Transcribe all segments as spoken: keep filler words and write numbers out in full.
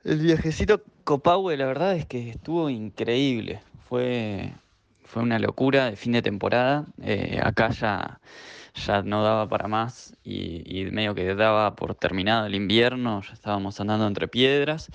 El viajecito Copahue, la verdad es que estuvo increíble. Fue, fue una locura de fin de temporada. Eh, acá ya, ya no daba para más y, y medio que daba por terminado el invierno. Ya estábamos andando entre piedras.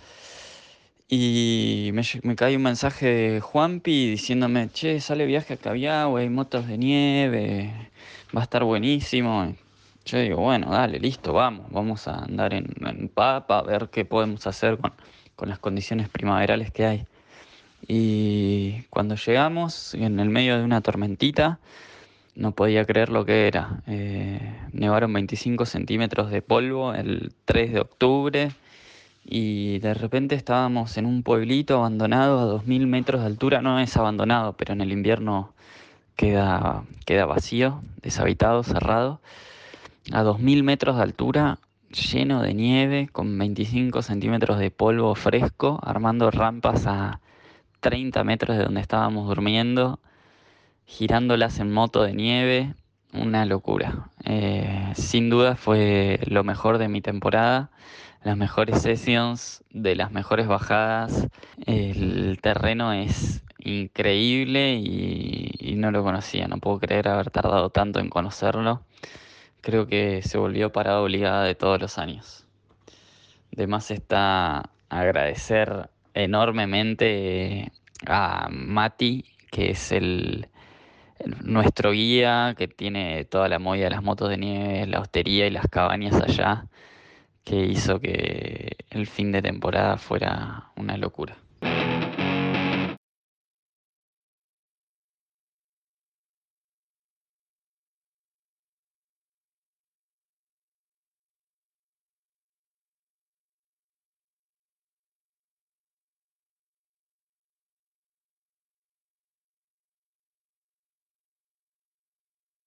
Y me, lle- me cae un mensaje de Juanpi diciéndome, che, sale viaje a Cabiahue, hay motos de nieve, va a estar buenísimo. Yo digo, bueno, dale, listo, vamos, vamos a andar en, en Papa, a ver qué podemos hacer con, con las condiciones primaverales que hay. Y cuando llegamos, en el medio de una tormentita, no podía creer lo que era. Eh, nevaron veinticinco centímetros de polvo el tres de octubre y de repente estábamos en un pueblito abandonado a dos mil metros de altura. No es abandonado, pero en el invierno queda, queda vacío, deshabitado, cerrado. A dos mil metros de altura, lleno de nieve, con veinticinco centímetros de polvo fresco, armando rampas a treinta metros de donde estábamos durmiendo, girándolas en moto de nieve, una locura. Eh, sin duda fue lo mejor de mi temporada, las mejores sessions, de las mejores bajadas. El terreno es increíble y, y no lo conocía, no puedo creer haber tardado tanto en conocerlo. Creo que se volvió parada obligada de todos los años. De más está agradecer enormemente a Mati, que es el, el- nuestro guía, que tiene toda la movida de las motos de nieve, la hostería y las cabañas allá, que hizo que el fin de temporada fuera una locura.